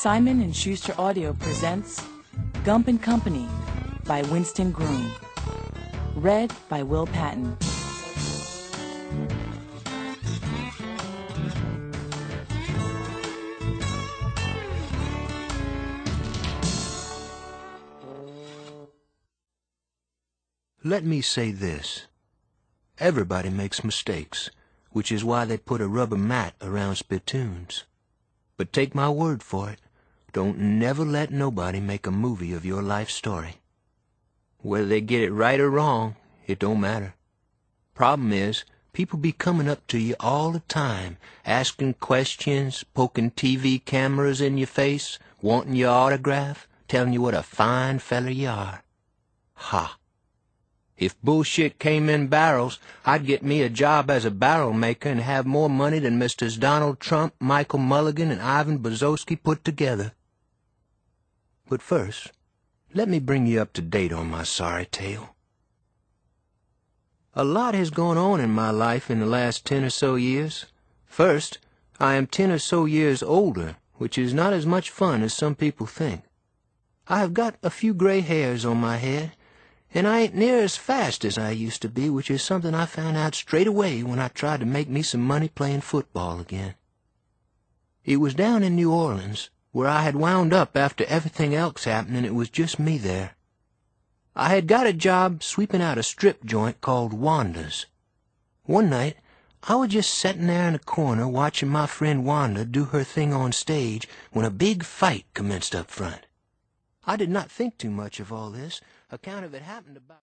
Simon & Schuster Audio presents Gump and Company by Winston Groom. Read by Will Patton. Let me say this. Everybody makes mistakes, which is why they put a rubber mat around spittoons. But take my word for it, don't never let nobody make a movie of your life story. Whether they get it right or wrong, it don't matter. Problem is, people be coming up to you all the time, asking questions, poking TV cameras in your face, wanting your autograph, telling you what a fine feller you are. Ha! If bullshit came in barrels, I'd get me a job as a barrel maker and have more money than Mr. Donald Trump, Michael Mulligan, and Ivan Bozoski put together. But first, let me bring you up to date on my sorry tale. A lot has gone on in my life in the last 10 or so years. First, I am 10 or so years older, which is not as much fun as some people think. I have got a few gray hairs on my head, and I ain't near as fast as I used to be, which is something I found out straight away when I tried to make me some money playing football again. It was down in New Orleans, where I had wound up after everything else happened and it was just me there. I had got a job sweeping out a strip joint called Wanda's. One night, I was just sitting there in a corner watching my friend Wanda do her thing on stage when a big fight commenced up front. I did not think too much of all this, account of it happened about